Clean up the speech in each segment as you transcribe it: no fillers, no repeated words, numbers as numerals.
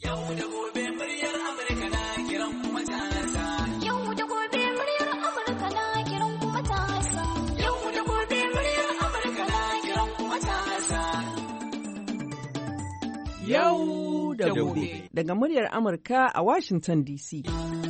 Yau da gobe muryar Amurka na kiran kuma matasa. Yau da gobe muryar Amurka na kiran kuma matasa. Yau da gobe muryar Amurka na kiran kuma matasa. Yau da gobe. Daga muryar Amurka a Washington DC.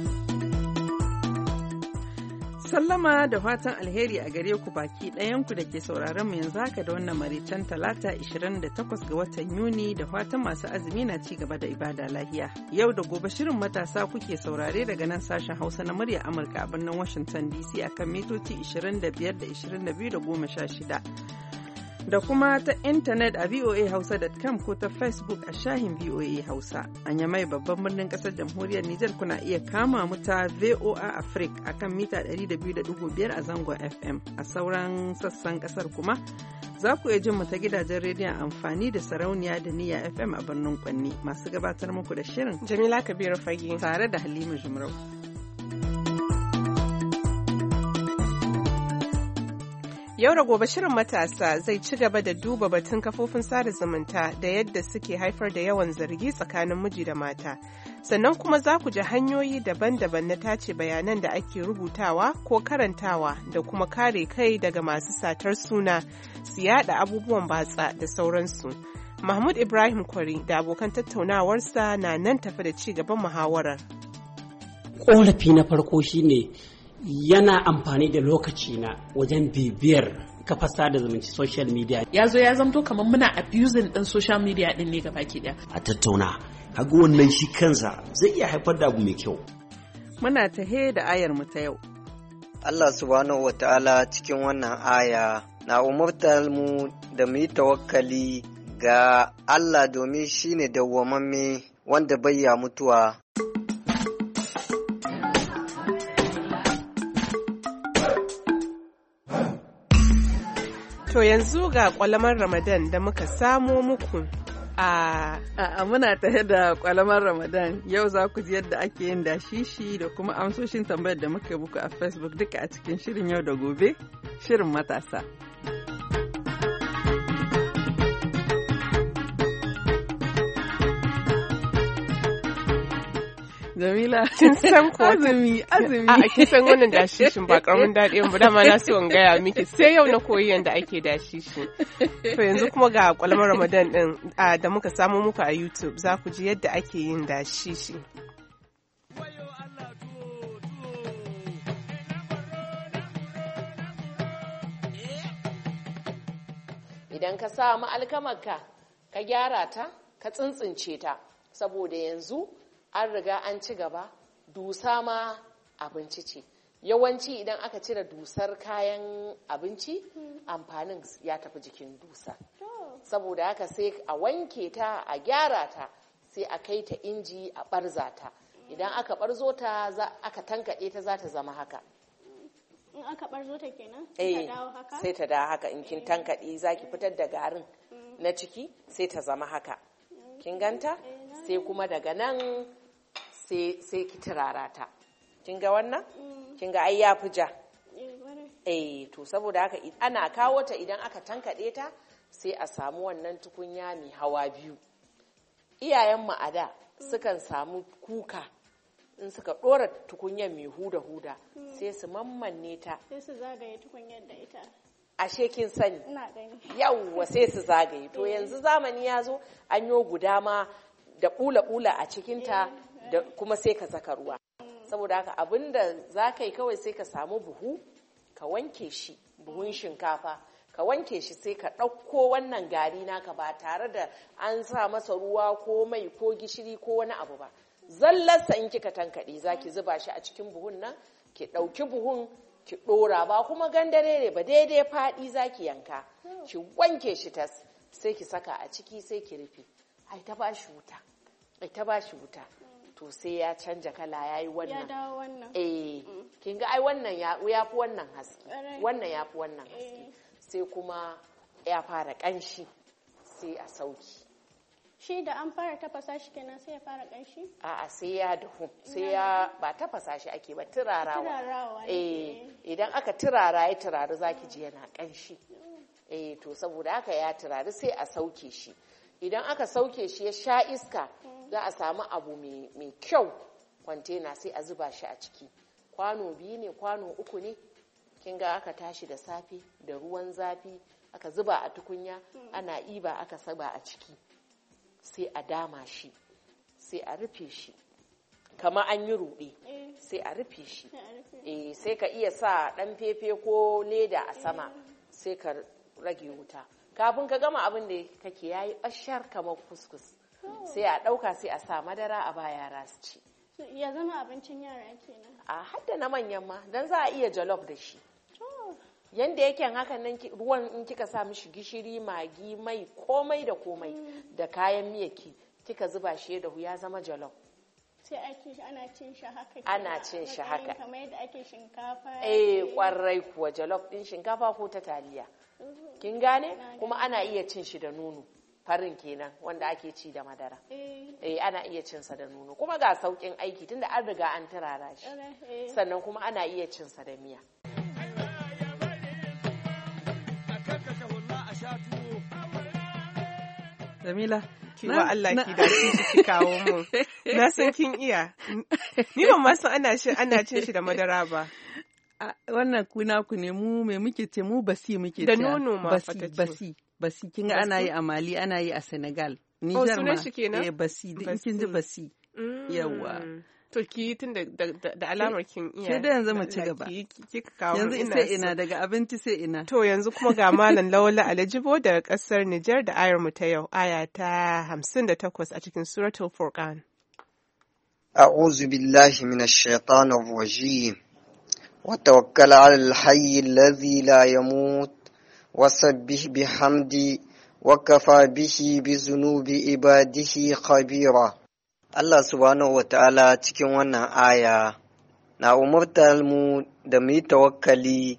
Sallama da fatan alheri a gare ku baki ɗayanku da ke sauraron mu yanzu haka da wannan maraicen talata 28 ga watan Yuni da fatan masu azumi na ci gaba da ibada lahiya. Yau da gobe shirin matasa kuke saurare daga nan sashen Hausa na murya Amurka a birnin Washington DC akan mitoci 25 da 22 da 16. Da kuma ta intanet a voahausa.com ko ta Facebook a shahin VOA Hausa. A Yamai babban birnin kasar jamhuriyar Nijar kuna iya kama mu ta VOA Africa a kan mita 200.5 a zangon FM. A sauran sassan kasar kuma za ku iya jin mu ta gidajen rediyon amfani da sarauniya da niyya FM a birnin Kwanni. Masu gabatar muku da shirin Jamila Kabiru Fage tare da Halima Jumrau. Yau da gobe shirin matasa zai ci gaba da duba batun kafofin sada zumunta da yadda suke haifar da yawan zargi tsakanin miji da mata. Sannan kuma za ku ji hanyoyi daban-daban na tace bayanan da ake rubutawa ko karantawa da kuma kare kai daga masu satar suna, su yada abubuwan batsa da sauransu. Mahmud Ibrahim Kwari da abokan tattaunawarsa na nan tafi da ci gaban muhawarar. Ƙorafi na farko shine yana amfani da lokaci na wajen bibiyar kafar sada zumunci social media. Ya zo ya zamto kamar muna abusing din social media din ne gabaki daya. A tattauna, kaga wannan shi kansa zai iya haifar da abu mai kyau. Muna tahe da ayar mu ta yau. Allah subhanahu wata'ala cikin wannan aya na umurtar mu da mu yi tawakkali ga Allah domin shine dawwamamme wanda bai ya mutuwa. To yanzu ga kwalamar Ramadan da muka samo muku a muna tare da kwalamar Ramadan. Yau za ku ji yadda ake yin dashishi da kuma amsoshin tambayar da muka buku a Facebook duka a cikin shirin yau da gobe, shirin matasa. Jamila, kin san ko azumi. A kin san wannan dashishin ba karamin daɗi ba dama na so in gaya miki sai yau na koyi yanda ake dashishi. To yanzu kuma ga kwalmar Ramadan din da muka samu muku a YouTube za ku ji yadda ake yin dashishi. Idan ka samu alkamarka ka gyara ta ka tsintsince ta saboda yanzu an riga an ci gaba, dusa ma abinci ce. Yawanci idan aka cire dusar kayan abinci, amfanin ya tafi jikin dusa. Saboda haka sai a wanke ta, a gyara ta, sai a kai ta inji a barza ta. Idan aka barzo ta, aka tankaɗe ta za ta zama haka. In aka barzo ta kenan? Sai ta dawo haka in kin tankaɗe za ki fitar da garin na ciki sai ta zama haka. Kin ganta? Sai kuma daga nan sai ki turara ta. Kin ga wannan? Kin ga ai ya fi ja. To saboda haka ana kawo ta idan aka tankaɗe ta sai a samu wannan tukunya mai hawa biyu. Iyayen mu a da sukan samu kuka in suka ɗora tukunyar mai huda sai su mammanne ta. Sai su zagaye tukunyar da ita. Ashe kin sani? Ina gani. Yawwa sai su zagaye. To yanzu zamani ya zo an yo guda ma da bula-bula a cikinta da kuma sai ka saka ruwa. Saboda haka abinda za ka yi kawai sai ka samu buhu, ka wanke shi, buhun shinkafa, ka wanke shi sai ka ɗauko wannan gari naka ba tare da an sa masa ruwa ko mai ko gishiri ko wani abu ba. Zallarsa in kika tankaɗe za ki zuba shi a cikin buhun nan, ki ɗauki buhun ki ɗora ba kuma gandare ne ba daidai faɗi za ki yanka. Ki wanke shi tas sai ki saka a ciki sai ki rufe. Ai ta ba shi wuta. To sai ya canja kala yayi wannan. Ya dawo wannan. Kin ga ai wannan ya fi wannan haske. Wannan ya fi wannan haske. Sai kuma ya fara ƙanshi sai a sauki. Shi da an fara tafasa shi kenan sai ya fara ƙanshi? A'a sai ya dahu. Sai ya ba tafasa shi ake ba turarawa. Turarawa. Idan aka turara zaki ji yana ƙanshi. To saboda haka ya turari sai a sauke shi. Idan aka sauke shi ya sha iska za a samu abu mai kyau kwantena sai a zuba shi a ciki. Kwano 2 ne, kwano 3 ne, kin ga aka tashi da safe da ruwan zafi aka zuba a tukunya, ana iba aka saba a ciki, sai a dama shi, sai a rufe shi kama an yi ruɗe, sai a rufe shi. Sai ka iya sa ɗan fefe ko leda a sama, sai ka rage wuta. Kafin ka gama abin da kake yayi ɓashar kamar kuskus, sai a ɗauka sai a sa madara a ba yara su ci. Ya zama abincin yara kenan. A hadda na manyan ma, don za a iya jollof da shi. Yanda yake hakan nan ruwan in kika sa mishi gishiri, magi, mai, komai da komai da kayan miyaki kika zuba shi da ya zama jollof. Sai ana cin shi haka. Ana cin shi haka. Kamar yadda ake shinkafa. Kwarai kuwa jollof din shinkafa ko ta taliya. Kin gane? Kuma ana iya cin shi da nono. Farin kenan wanda ake ci da madara. Ana iya cin sa da nono. Kuma ga saukin aiki tunda an riga an turara shi. Sannan kuma ana iya cin sa da miya. Jamila, kiwa Allah ki da ki kawo mu. Na san kin iya. Ni ban ma san ana cin shi da madara ba. Wannan kuna ku ne mu me muke ce mu basi muke da nono ma basi kin ga ana yi a Mali, ana yi a Senegal. Niger ma basi da kin ji basi. Yawa. To ki tun da alamar kin iya. Ke da yanzu mu ci gaba. Yanzu sai ina daga abinci sai ina. To yanzu kuma ga Malam Lawal Alajibo daga kasar Nijar da ayar mu ta yau, aya ta 58 a cikin Suratul Furqan. A'udhu billahi minash shaitanir rajim. Wa tawakkal 'alal hayyil ladhi la yamut wasabbih bihamdi wa kafa bihi bizunubi ibadihi khabira. Allah subhanahu wa ta'ala cikin wannan aya na umurtar mu da mu yi tawakkali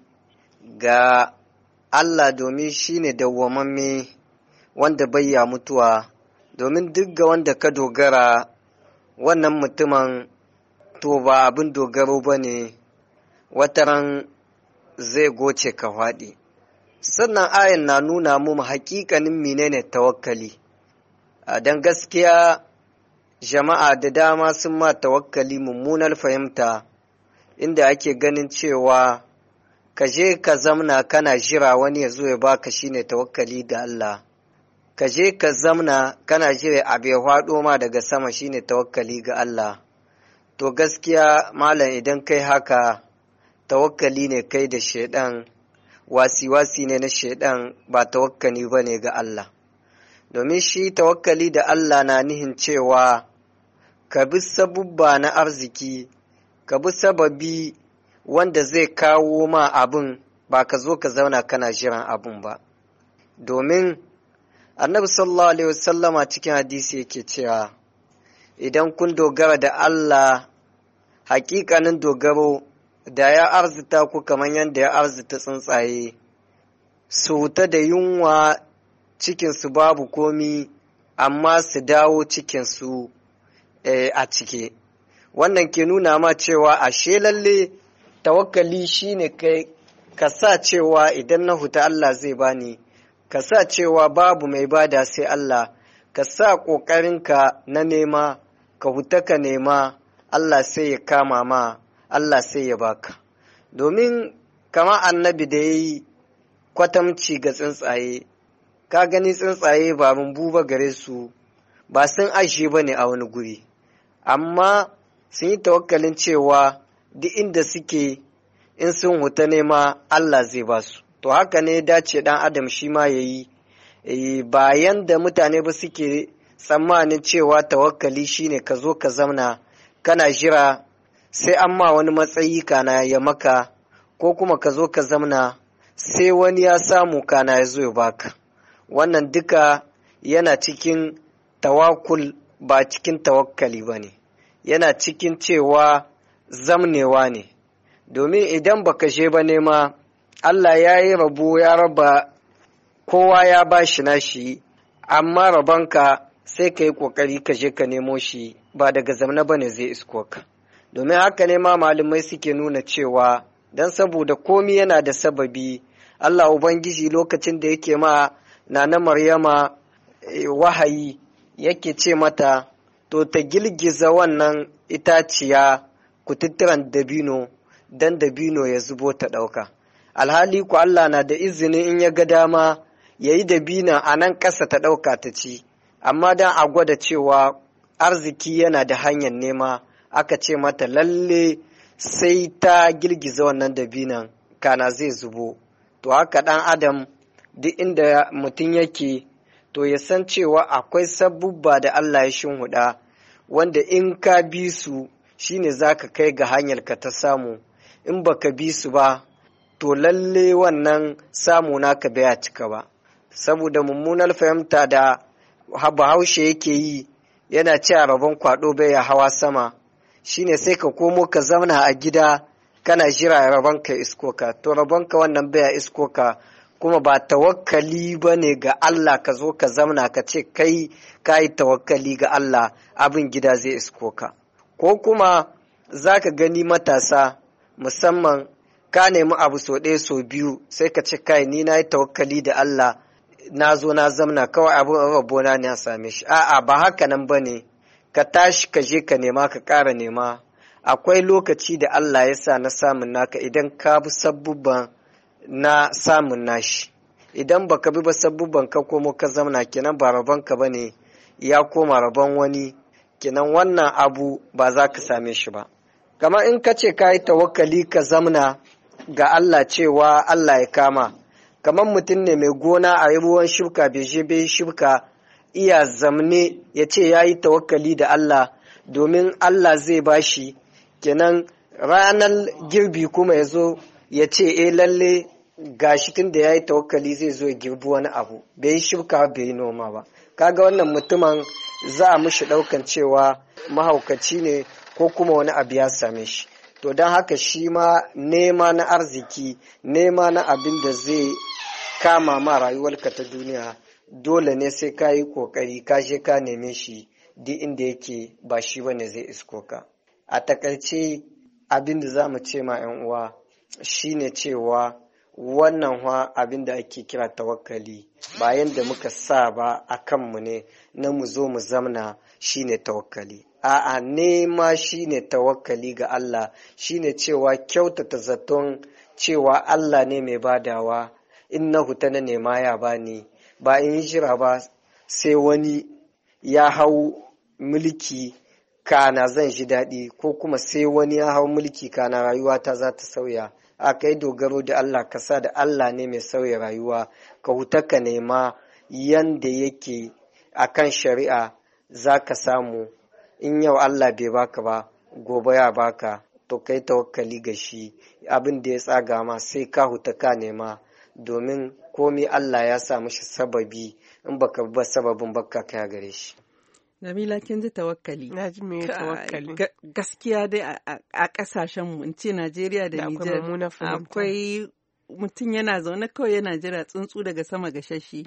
ga Allah domin shi ne dawwamamme wanda bayya mutuwa, domin duk ga wanda ka dogara wannan mutumin to ba abin dogaro ba ne, wataran zai goce ka faɗi. Sannan ayan na nuna mu haƙiƙanin menene tawakkali. Don gaskiya jama'a da dama sun ma tawakkali mummunar fahimta, inda ake ganin cewa ka je ka zamna kana jira wani ya zo ya baka shine tawakkali da Allah. Ka je ka zamna kana jira abu ya faɗo ma daga sama shine tawakkali ga Allah. To gaskiya malam idan kai haka tawakkali ne kai da shaidan, wasi-wasi ne na shaidan, ba tawakkali ba ne ga Allah. Domin shi tawakkali da Allah na nihin cewa ka bi sabubba na arziki, ka bi sababi wanda zai kawo ma abin, ba ka zo ka zauna kana jiran abin ba. Domin Annabi sallallahu alaihi wasallama cikin hadisi yake cewa idan kun dogara da Allah hakikanin dogaro, da ya arzita ku kamar yadda ya arzita tsuntsaye, su huta da yunwa cikinsu babu komi, amma su dawo cikinsu a cike. Wannan ke nuna ma cewa ashe lalle tawakkali shine kai ka sa cewa idan na huta Allah zai bani, ka sa cewa babu mai bada sai Allah, ka sa ƙoƙarinka na nema, ka huta ka nema, Allah sai ya kama ma, Allah sai ya baka. Domin kama annabi da ya yi kwatamci ga tsuntsaye, ka gani tsuntsaye ba mun buba gare su, ba sun ashe ba ne a wani guri, amma sun yi tawakkalin cewa duk inda suke in sun huta nema Allah zai ba su. To haka ne dace ɗan adam shi ma ya yi, bayan da mutane ba suke tsammanin cewa tawakkali shine ka zo ka zamna kana jira sai an ma wani matsayi kana ya maka, ko kuma ka zo ka zamna sai wani ya samu kana ya zo ya baka. Wannan duka yana cikin tawakkul, ba cikin tawakkali ba ne, yana cikin cewa zamnewa ne. Domin idan baka je ba nema, Allah ya yi rabo ya raba, kowa ya ba shi nashi, amma rabanka sai ka yi ƙoƙari ka je ka nemo shi, ba daga zamna ba ne zai isko ka. Domin haka ne ma malamai suke nuna cewa don saboda komi yana da sababi, Allah Ubangiji lokacin da yake ma Nana Maryama wahayi yake ce mata, to ta girgiza wannan itaciya kututturan dabino don dabino ya zubo ta ɗauka. Alhali ku Allah na da izini in ya ga dama ya yi dabina a nan ƙasa ta ɗauka ta ci, amma don a gwada cewa arziki yana da hanyar nema aka ce mata lalle sai ta girgiza wannan dabinan kana zai zubo. To haka ɗan adam duk inda mutum yake to ya san cewa akwai sabubba da Allah ya shinhuɗa wanda in ka bi su shine za ka kai ga hanyar ka ta samu, in baka bi su ba to lalle wannan samu naka bai cika ba. Saboda mummunar fahimta da Bahaushe yake yi yana cewa rabon kwaɗo bai hawa sama, shine sai ka komo ka zauna a gida kana jira rabon ka isko ka, to rabon ka wannan bai isko ka, kuma ba tawakkali ba ne ga Allah ka zo ka zauna ka ce kai ka yi tawakkali ga Allah abin gida zai isko ka. Ko kuma za ka gani matasa musamman ka nemi abu so ɗaya so biyu sai ka ce kai ni na yi tawakkali da Allah na zo na zamna kawai abin rabona ne a same shi. A'a ba haka nan ba ne, ka tashi ka je ka nema ka ƙara nema. Akwai lokaci da Allah ya sa na samun naka idan ka bi sabubban na samun nashi. Idan baka bi ba sabubban ka komo ka zamna kenan ba rabonka ba ne ya koma rabon wani, kenan wannan abu ba za ka same shi ba. Kamar in ka ce ka yi tawakkali ka zamna ga Allah cewa Allah ya kama, kamar mutum ne mai gona a ruwan shuka bai je bai shuka iya zamne ya ce ya yi tawakkali da Allah domin Allah zai bashi, kenan ranar girbi kuma ya zo ya ce lalle gashi tun da ya yi tawakkali zai zo ya girbi wani abu, bai yi shuka bai yi noma ba. Kaga wannan mutumin za a mishi ɗaukan cewa mahaukaci ne ko kuma wani abu ya same shi. To don haka shi ma nema na arziki, nema na abin da zai kama ma rayuwarka ta duniya, dole ne sai ka yi ƙoƙari ka je ka neme shi duk inda yake, ba shi bane zai isko ka. A takaice abin da za mu ce ma 'yan uwa shine cewa wannan abin da ake kira tawakkali ba yanda muka sa ba a kanmu ne na mu zo mu zamna shine tawakkali. A'a, nema shine tawakkali ga Allah, shine cewa kyautata zaton cewa Allah ne mai badawa, in na huta na nema ya bani, ba in jira ba sai wani ya hau mulki kana zan ji daɗi, ko kuma sai wani ya hau mulki kana rayuwata za ta sauya. Aka yi dogaro da Allah, ka sa da Allah ne mai sauya rayuwa, ka huta ka nema yanda yake akan shari'a za ka samu. In yau Allah bai baka ba gobe ya baka, to kai tawakkali ga shi, abin da ya tsaga ma sai ka huta ka nema, domin komai Allah ya sa mishi sababi, in baka ba sababin baka kai gare shi. Jamila, kin ji tawakkali. Na ji me tawakkali. Gaskiya dai a kasashen mu, in ce Najeriya da Nijar, akwai mutum yana zaune kawai yana jira tsuntsu daga sama ga shashi.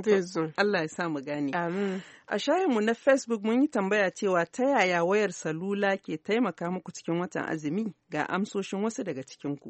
Allah ya sa mu gane. Amin. A shahinmu na Facebook mun yi tambaya cewa ta yaya wayar salula ke taimaka muku cikin watan azumi, ga amsoshin wasu daga cikinku.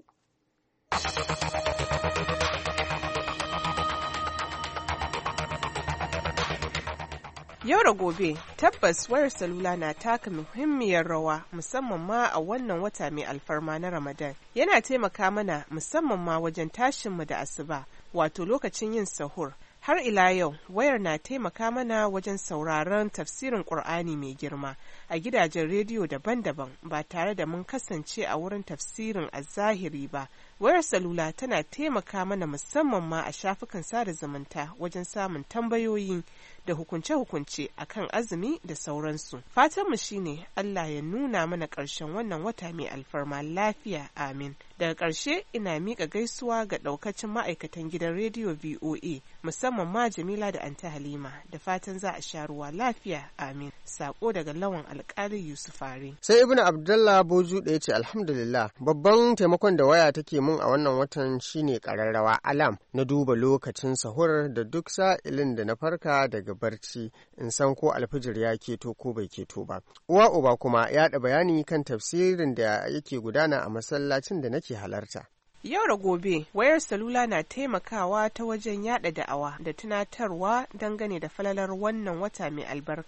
Yau da gobe, tabbas wayar salula na taka muhimmiyar rawa musamman ma a wannan wata mai alfarma na Ramadan. Yana taimaka mana musamman ma wajen tashinmu da asuba, wato lokacin yin sahur. Har ila yau, wayar na taimaka mana wajen sauraron tafsirin Ƙur'ani mai girma a gidajen rediyo daban-daban ba tare da mun kasance a wurin tafsirin a zahiri ba. Wayar salula tana taimaka mana musamman ma a shafukan sada zumunta wajen samun tambayoyi da hukunce-hukunce akan azumi da sauransu. Fatanmu shine Allah ya nuna mana ƙarshen wannan wata mai alfarma lafiya, amin. Daga ƙarshe ina miƙa gaisuwa ga ɗaukacin ma'aikatan gidan rediyo VOA, musamman ma Jamila da Anta Halima, da fatan za a sha ruwa lafiya, amin. Sako daga Lawan Alƙali Yusufari. Sai Ibn Abdullah Boju da ya ce alhamdulillah, babban taimakon da waya take mun a wannan watan shine ƙararrawa alam na duba lokacin sahur da duk sa'ilin da na farka daga barci in san ko alfijir ya keto ko bai keto ba. Uwa uba kuma ya da bayani kan tafsirin da yake gudana a masallacin da nake halarta. Yau da gobe, wayar salula na taimakawa ta wajen yada da'awa da tunatarwa dangane da falalar wannan wata mai albarka,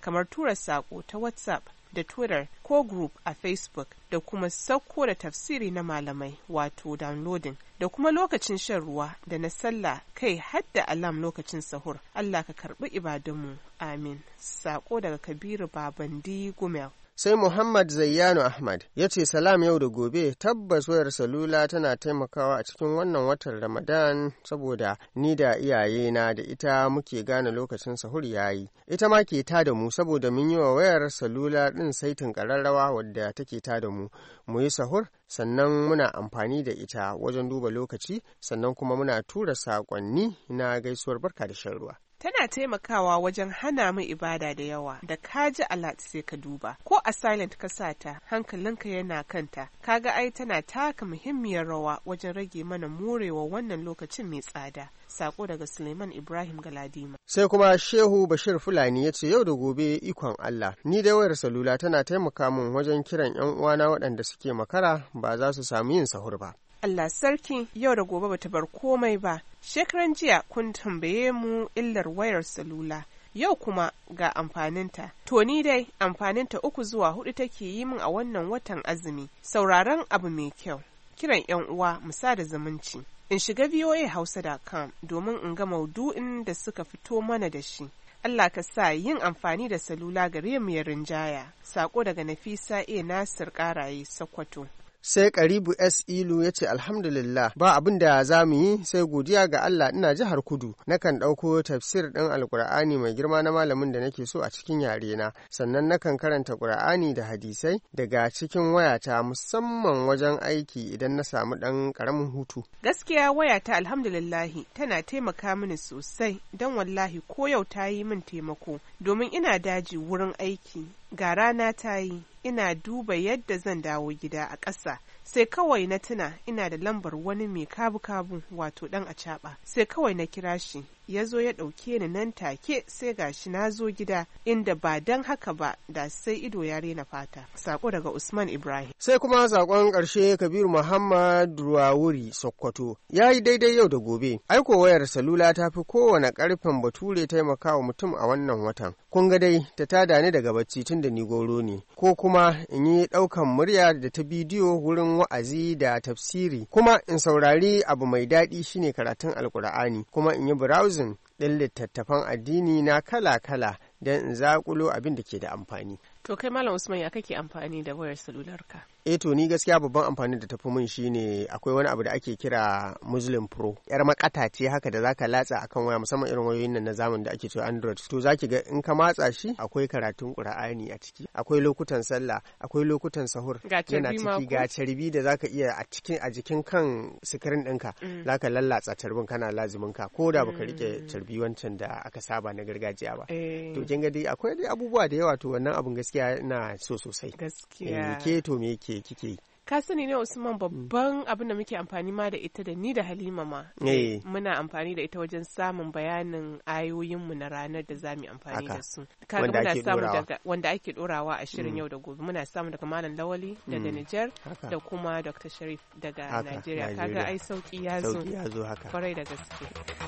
kamar tura saƙo ta WhatsApp da Twitter ko group a Facebook da kuma sauko da tafsiri na malamai wato downloading da kuma lokacin shan ruwa da na sallah kai hadda alam lokacin sahur. Allah ka karbi ibadunmu. Amin. Sako daga Kabiru Babandi Gumel. Sai Muhammad Zayyano Ahmad ya ce salam yau da gobe, tabbas wayar salula tana taimakawa a cikin wannan watan Ramadan saboda ni da iyayena da ita muke gane lokacin sahur yayi. Ita ma ke tada mu saboda mun yi wa wayar salula din saitin ƙararrawa wadda take tada mu yi sahur, sannan muna amfani da ita wajen duba lokaci, sannan kuma muna tura saƙonni na gaisuwar barka da shan ruwa. Tana taimakawa wajen hana mu ibada da yawa, da ka ji alat sai ka duba, ko a silent ka sata hankalinka yana kanta, kaga ai tana taka muhimmiyar rawa wajen rage mana morewa wannan lokacin mai tsada. Sako daga Suleiman Ibrahim Galadima. Sai kuma Shehu Bashir Fulani ya ce yau da gobe ikon Allah, ni da wayar salula tana taimaka min wajen kiran 'yan uwana waɗanda suke makara ba za su samu yin sahur ba. Allah sarki, yau da gobe bata bar komai ba. Shekaran jiya kun tambaye mu illar wayar salula, yau kuma ga amfaninta. To ni dai amfaninta 3 zuwa 4 take yi min a wannan watan azumi. Sauraron abu mai kyau, kiran 'yan uwa mu sada zumunci. In shiga voahausa.com domin in ga maudu'in da suka fito mana da shi. Allah ka sa yin amfani da salula gare mu ya rinjaya. Sako daga Nafisa A. Nasir Karaye, Sokoto. Sai Karibu S. Ilu ya ce alhamdulillah ba abin da za mu yi sai godiya ga Allah. Ina jihar Kudu, nakan ɗauko tafsir ɗin Alƙur'ani mai girma na malamin da nake so a cikin yarena, sannan nakan karanta Ƙur'ani da hadisai daga cikin wayata musamman wajen aiki idan na samu ɗan ƙaramin hutu. Gaskiya wayata alhamdulillahi tana taimaka mini sosai, don wallahi ko yau ta yi min taimako domin ina daji wurin aiki. Ga rana ta yi, ina duba yadda zan dawo gida a ƙasa, sai kawai na tuna ina da lambar wani mai kabu-kabu wato ɗan acaɓa, sai kawai na kira shi, ya zo ya ɗauke ni nan take, sai gashi na zo gida, inda ba don haka ba da sai ido ya rena fata. Sako daga Usman Ibrahim. Sai kuma sakon ƙarshe Kabiru Muhammad Ruwawuri Sokoto, ya yi daidai yau da gobe. Aiko wayar salula ta fi kowane ƙarfen bature taimakawa mutum a wannan watan. Kun ga dai ta tada ni daga bacci tun da ni goro ne, ko kuma in yi ɗaukan murya da ta bidiyo wurin wa'azi da tafsiri, kuma in saurari abu mai daɗi shine karatun Alƙur'ani, kuma in yi browsing ɗin littattafan addini na kala-kala don in zaƙulo abin da ke da amfani. To kai Malam Usman, ya kake amfani da wayar salularka? To ni gaskiya babban amfani da tafi min shine akwai wani abu da ake kira Muslim Pro. Yar makata ce haka da zaka latsa akan waya, musamman irin wayoyin nan na zamani da ake cewa Android. To zaki ga in ka matsa shi akwai karatun Qur'ani a ciki, akwai lokutan sallah, akwai lokutan sahur. Yana ciki ga carbi da zaka iya a jikin kan sikirin ɗinka. Zaka lallatsa carbin kana lazimin ka, ko da baka rike carbi wancan da aka saba na gargajiya ba. To kin ga dai akwai dai abubuwa da yawa, to wannan abun gaskiya ina so sosai. Gaskiya. Ke to me kike yi? Ka sani ne Usman, babban abin da muke amfani ma da ita da ni da Halima ma. Muna amfani da ita wajen samun bayanin ayoyinmu na ranar da za mu amfani da su. Kaga muna samu daga wanda ake dorawa a shirin yau da gobe. Muna samu daga Malam Lawali daga Nijar da kuma Dr. Sharif daga Najeriya. Kaga ai sauki ya zo. Sauki ya zo haka. Kwarai da gaske.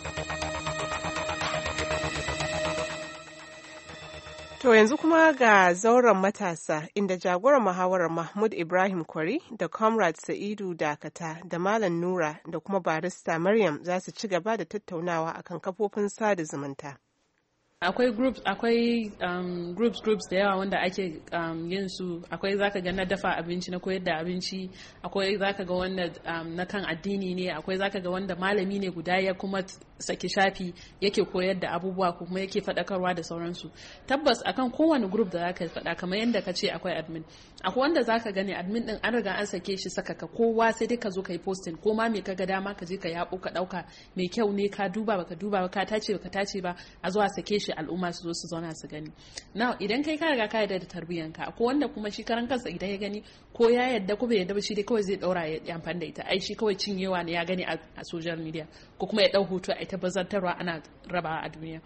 To yanzu kuma ga zauren matasa, inda jagoran muhawarar Mahmud Ibrahim Kwari da Comrade Sa'idu Dakata da Malam Nura da kuma barista Maryam za su ci gaba da tattaunawa akan kafofin sada zumunta. Akwai groups da yawa wanda ake yin su. Akwai zaka ga na dafa abinci, na koyar da abinci, akwai zaka ga wanda na kan addini ne, akwai zaka ga wanda malami ne guda ya kuma saki shafi yake koyar da abubuwa kuma yake faɗakarwa da sauransu. Tabbas akan kowane group da zaka faɗa, kamar yadda ka ce akwai admin, akwai wanda zaka gani admin din an riga an sake shi sakaka, kowa sai dai ka zo ka yi posting, ko ma me kaga dama ka je ka yabo ka ɗauka mai kyau ne, ka duba baka duba ba, ka tace baka tace ba, a zo a sake shi al'umma su zo su zauna su gani. Now idan kai ka riga ka yarda da tarbiyyanka, akwai wanda kuma shi karan kansa idan ya gani ko ya yarda ko bai yarda ba, shi dai kawai zai daura ya amfani da ita. Ai shi kawai cinyewa ne ya gani a social media, ko kuma ya dau hoto a ita bazantarwa ana rabawa a duniya.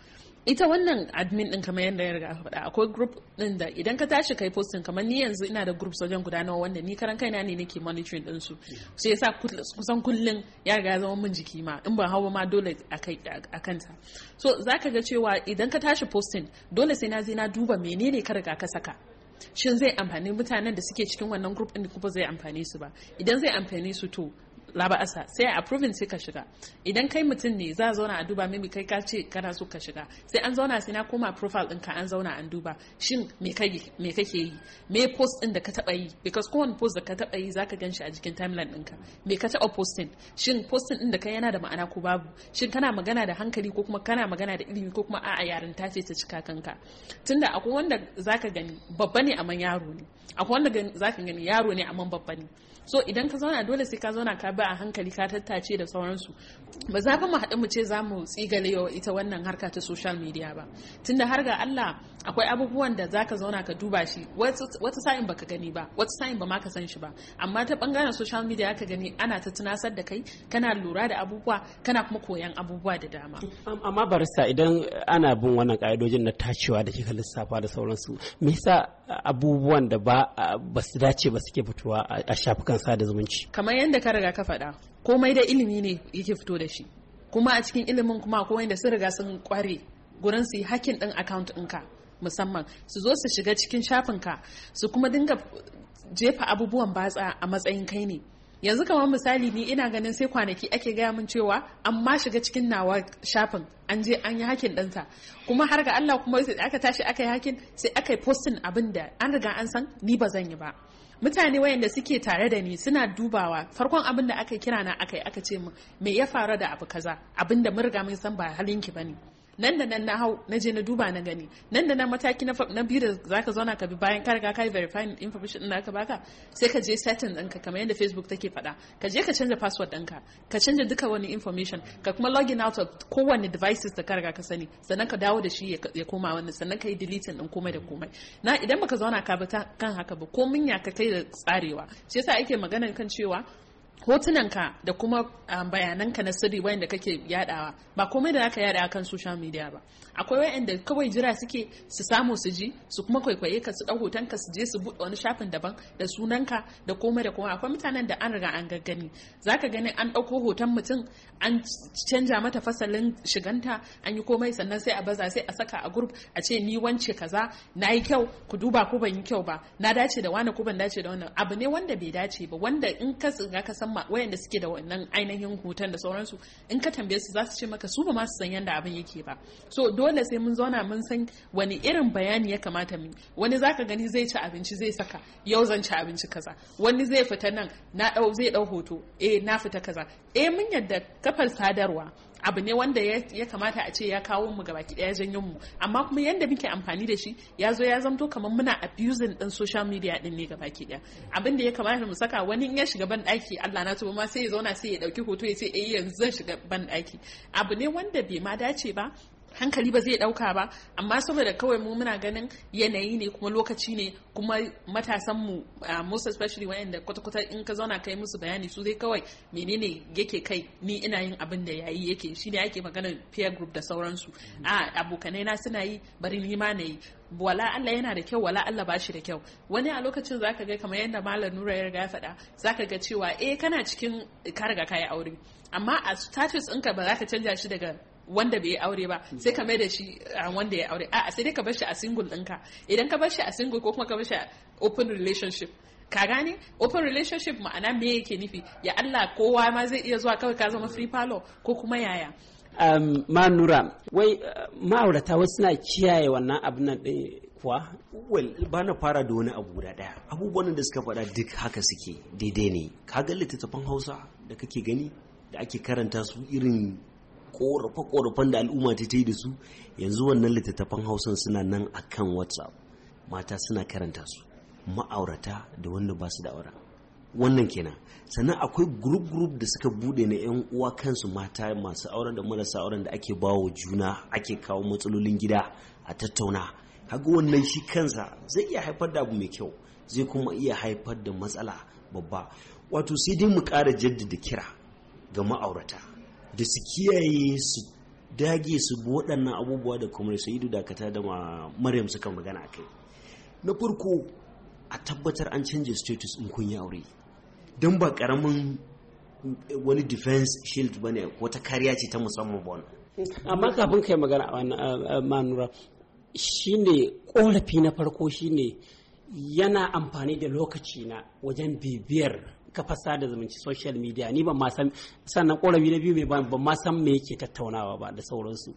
ita wannan admin din kamar yadda ya riga aka faɗa akwai group din da idan ka tashi kai posting kamar ni yanzu ina da groups wajen guda nawa wanda ni karan kaina ne nake monitoring din su sai yasa kusan kullun ya riga ya zama min jiki ma in ban hawa ma dole a kanta so zaka ga cewa idan ka tashi posting dole sai na je na duba menene ka riga ka saka shin zai amfani mutanen da suke cikin wannan group din kuma zai amfane su ba idan zai amfane su to laba'asa sai a approving sai ka shiga idan kai mutum ne za a zauna a duba mimi kai ka ce kana so ka shiga sai an zauna sai na koma profile ɗinka an zauna an duba shin me kake yi me post ɗin da ka taɓa yi because kowane post da ka taɓa yi zaka gan shi a jikin timeline ɗinka me ka taɓa posting shin posting ɗin da kai yana da ma'ana ko babu shin kana magana da hankali ko kuma kana magana da ilimi ko kuma a'a yarinta ce ta cika kanka tunda akwai wanda zaka gani babba ne amma yaro ne akwai wanda zaka gani yaro ne amma babba ne so idan ka zauna dole sai ka zauna ka bi a hankali ka tattace da sauransu ba za mu haɗu mu ce za mu tsigale wa ita wannan harka ta social media ba tunda har ga Allah akwai abubuwan da za ka zauna ka duba shi wata sa'in baka gani ba wata sa'in ba ma ka san shi ba amma ta bangaren social media ka gani ana ta tunasar da kai kana lura da abubuwa kana kuma koyan abubuwa da dama amma barista idan ana bin wannan ka'idojin na tacewa da kika lissafa da sauransu me yasa abubuwan da ba su dace ba suke fitowa a shafukan sada zumunci kamar yadda ka riga ka faɗa komai da ilimi ne yake fito da shi kuma a cikin ilimin kuma akwai wanda sun riga sun kware gurin su yi hakin ɗin account ɗinka musamman su zo su shiga cikin shafinka su kuma dinga jefa abubuwan batsa a matsayin kai ne yanzu kamar misali ni ina ganin sai kwanaki ake gaya min cewa an ma shiga cikin nawa shafin an je an yi hakin ɗinta kuma har ga Allah kuma aka tashi aka yi hakin sai aka yi posting abin da an riga an san ni ba zan yi ba mutane wayanda suke tare da ni suna dubawa farkon abin da aka kira na aka ce me ya faru da abu kaza abin da mun riga mun san ba halinki bane nan da nan na hau na je na duba na gani nan da nan mataki na biyu da zaka zauna ka bi bayan ka riga kai verifying information din da aka baka sai ka je setting ɗinka kamar yadda Facebook take faɗa ka je ka canza password ɗinka ka canza duka wani information ka kuma login out of kowane devices da ka riga ka sani sannan ka dawo da shi ya koma wannan sannan ka yi deleting ɗin komai da komai na idan baka zauna ka bi kan haka ba ko minya ka kai da tsarewa shi yasa ake magana kan cewa hotunanka da kuma bayananka na sirri wayanda kake yadawa ba komai da zaka yada kan social media ba akwai wayanda kawai jira suke su samu su ji su kuma kwaikwaye ka su dau hotonka su je su bude wani shafin daban da sunanka da komai da komai akwai mutanen da an riga an gaggani zaka gani an dauko hoton mutum an canja mata fasalin shiganta an yi komai sannan sai a baza sai a saka a group a ce ni wance kaza nayi kyau ku duba ko ban yi kyau ba na dace da wani ko ban dace da wannan abu ne wanda bai dace ba wanda in ka san wayanda suke da wannan ainihin hoton da sauransu in ka tambaye su za su ce maka su ba ma su san yanda abin yake ba so dole sai mun zauna mun san wani irin bayani ya kamata mu wani zaka gani zai ci abinci zai saka yau zan ci abinci kaza wani zai fita nan zai dau hoto na fita kaza mun yadda kafar sadarwa abu ne wanda ya kamata a ce ya kawo mu gabaki daya janyon mu amma kuma yanda muke amfani da shi ya zo ya zamto kamar muna abusing din social media din ne gabaki daya abin da ya kamata mu saka wani in ya shiga ban daki Allah na tuba ma sai ya zauna sai ya dauki hoto ya ce yanzu zan shiga ban daki abu ne wanda bai ma dace ba hankali ba zai dauka ba amma saboda kawai mu muna ganin yanayi ne kuma lokaci ne kuma matasan mu most especially wayanda kwata-kwata in ka zauna kai musu bayani su zai kawai menene yake kai ni ina yin abin da yayi yake shine ake magana peer group da sauransu abokanai na suna yi bari ni ma na yi wala Allah yana da kyau wala Allah ba shi da kyau wani a lokacin zaka ga kamar yadda Malam Nura ya riga ya faɗa zaka ga cewa kana cikin ka riga kai aure amma a status ɗinka ba za ka canja shi daga wanda bai aure ba sai ka mai da shi wanda ya aure sai dai ka bar shi a single ɗinka idan ka bar shi a single ko kuma ka bar shi a open relationship ka gane open relationship ma'ana me yake nufi ya Allah kowa ma zai iya zuwa kawai ka zama free parlor ko kuma yaya ma Nura wai ma'aurata wasu suna kiyaye wannan abin nan ɗin kuwa ba na fara da wani abu guda ɗaya abubuwan da suka faɗa duk haka suke daidai ne ka ga littattafan Hausa da kake gani da ake karanta su irin korafe-korafen da al'umma ta yi da su yanzu wannan littattafan Hausan suna nan akan WhatsApp mata suna karanta su ma'aurata da wanda ba su da aure wannan kenan sannan akwai group da suka bude na yan uwa kansu mata masu auren da marasa auren da ake bawo juna ake kawo matsalolin gida a tattauna kaga wannan shi kansa zai iya haifar da abu mai kyau zai kuma iya haifar da matsala babba wato sai dai mu ƙara jaddada kira ga ma'aurata da su kiyaye su dage su bi waɗannan abubuwa da kuma Sa'idu Dakata da Maryam suka magana a kai. Na farko a tabbatar an canja status in kun yi aure, don ba ƙaramin wani defense shield bane, wata kariya ce ta musamman ba wannan. Amma kafin kai magana a wannan Manura, shine korafi na farko shine yana amfani da lokaci na wajen bibiyar kafa sada zumunci social media, ni ban ma san, sannan korafi na biyu mai ban ma san me yake tattaunawa ba da sauransu.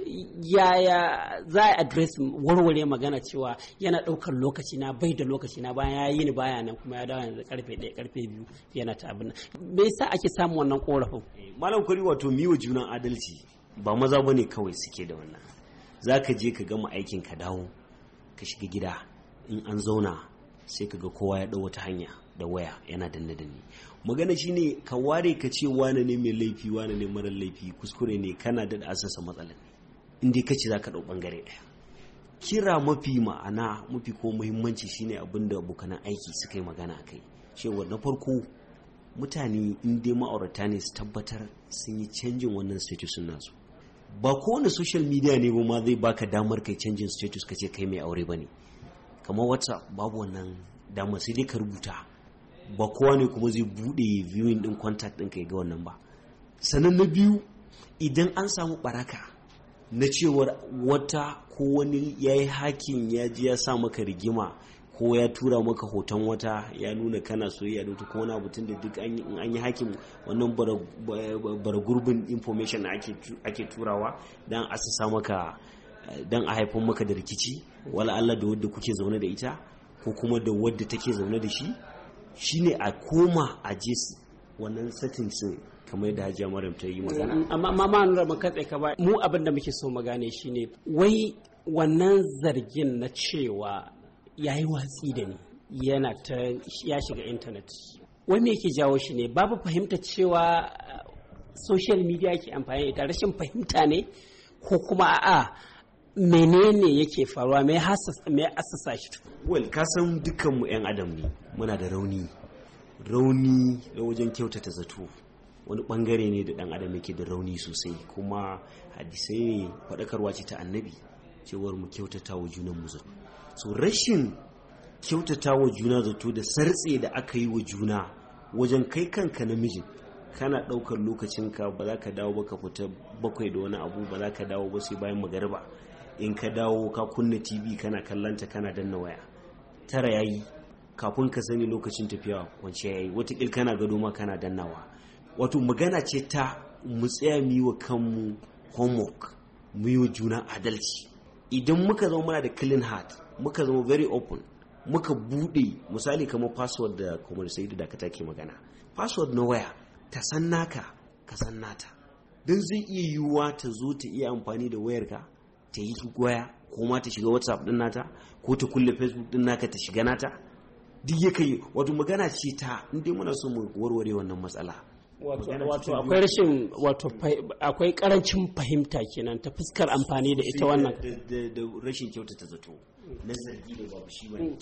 Yaya za a address warware magana cewa yana ɗaukar lokaci na, bai da lokaci na, bayan ya yi ni baya nan kuma ya dawo yanzu karfe 1 karfe 2 yana ta abin nan. Me yasa ake samun wannan korafin? Malam Kwari, wato miwa junan adalci ba maza bane kawai suke da wannan. Zaka je ka gama aikin ka dawo ka shiga gida, in an zauna sai ka ga kowa ya ɗau wata hanya da waya yana danne. Magana shine ka ware ka ce wane ne mai laifi wane ne mara laifi, kuskure ne, kana da asasa matsalar ne in dai kace zaka ɗau bangare ɗaya. Kira mafi ma'ana mafi ko muhimmanci shine abin da abokan aiki suka yi magana kai, cewa na farko mutane in dai ma'aurata ne su tabbatar sun yi canjin wannan status nasu. Ba kowane social media ne ba ma zai baka damar kai canjin status ka ce kai mai aure bane. Kamar WhatsApp babu wannan damar, sai dai ka rubuta. Ba kowa ne kuma zai bude viewing din contact ɗin ka ga wannan ba. Sannan na biyu, idan an samu baraka na cewar wata ko wani ya yi hakin ya ji ya sa maka rigima ko ya tura maka hoton wata ya nuna kana soyayya da wata ko wani abu, tun da duk an yi hakin wannan bara gurbin information ake turawa don asasa maka, don a haifar maka da rikici, wala Allah da wadda kuke zaune da ita ko kuma da wadda take zaune da shi, shine a koma a je wannan settings kamar da Hajiya Maryam ta yi magana. Amma ma nura maka tsaye ka ba, mu abin da muke so magane shine wai wannan zargin na cewa yayi watsi da ni yana ta ya shiga internet, wai me yake jawo shi ne? Babu fahimta cewa social media yake amfani da rashin fahimta ne, ko kuma a'a menene yake faruwa, me assasa shi? Well, ka san dukkanmu 'yan adam ne, muna da rauni da wajen kyautata zato. Wani bangare ne da dan adam yake da rauni sosai, kuma hadisai ne, faɗakarwa ce ta annabi cewar mu kyautata wa junan mu zato. So rashin kyautata wa juna zato da sartse da aka yi wa juna wajen kai kanka namijin, kana ɗaukar lokacinka, ba za ka dawo ba ka fita 7 da wani abu, ba za ka dawo ba sai bayan magariba. In ka dawo ka kunna TV kana kallanta kana danna waya, 9 yayi, kafin ka sani lokacin tafiya kwanciya yayi, wataƙil kana gado ma kana dannawa. Wato magana ce ta mu tsaya mu yi wa kanmu homework, mu yi wa juna adalci. Idan muka zama muna da clean heart, muka zama very open, muka bude misali kamar password da kuma Sa'idu Dakata ke magana, password na waya ta san naka ka san nata, don zai iya yiwuwa ta zo ta iya amfani da wayarka ta yi waya, ko ma ta shiga WhatsApp din nata, ko ta kulle Facebook din naka ta shiga nata, duk ya kai. Wato magana ce ta inda muna so mu warware wannan matsala. Wato akwai rashin, wato akwai karancin fahimta kenan ta fuskar amfani da ita wannan da rashin kyautata zato na zargi da babu shi bane.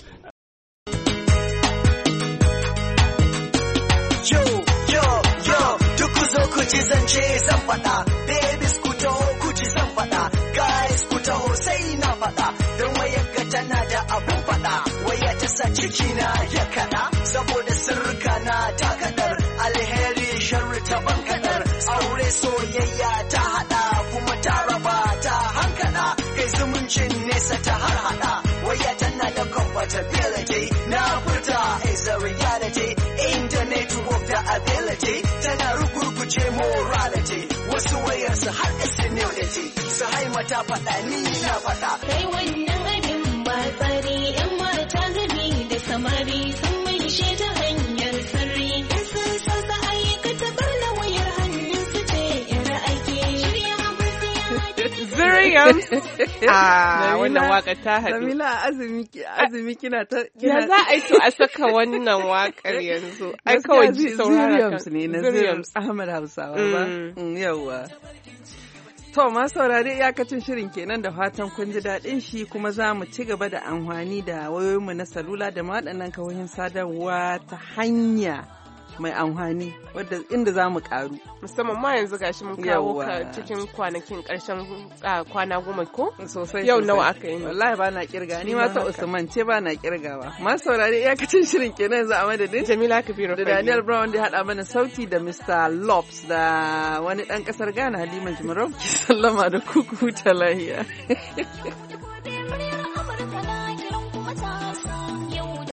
Yo duk ku zo ku ji zance zan faɗa, babies ku taho ku ji zan faɗa, guys ku taho sai na faɗa, don wayar ga tana da abun faɗa, waya ta sa ciki na ya kaɗa, saboda sirrika na ta kaɗar, alheri sharri ta bankadar, aure soyayya ta hada kuma ta raba ta hankala, kai zumuncin nesa ta har hada, waya tana da compatibility, na furta is a reality, internet work da ability, tana rugurguje morality, wasu wayar su har senility, su haimata faɗa ni na faɗa. Kai wannan abin ba tsari, 'yan mata gani da samari sun mai shi ta hanyar sarri, in sun sasa aikata barna wayar hannun su ce ira ake shirya Ziriyam. Wannan waka ta haɗu. Jamila azumi kina ta. Ya za a yi to a saka wannan wakar yanzu? Ai kawai ji saurara kan. Ne na Ziriyams Ahmad Hausawa ba. Yawwa. To ma saurari iyakacin shirin kenan, da fatan kun ji daɗin shi, kuma za mu ci gaba da amfani da wayoyinmu na salula da waɗannan kawoyin sadarwa ta hanya mai amfani wadda inda za mu karu musamman ma yanzu gashi mun kawo ka cikin kwanakin karshen kwana 10 ko sosai yau nawa aka yi wallahi ba na kirga ni ma ta Usman ce ba na kirgawa ma saurare iyakacin shirin kenan yanzu a madadin Jamila Kabiru da Daniel Brown da hada mana sauti da Mr. Lopes da wani dan kasar Ghana Halima Jimarau ki sallama da kuku ta lahiya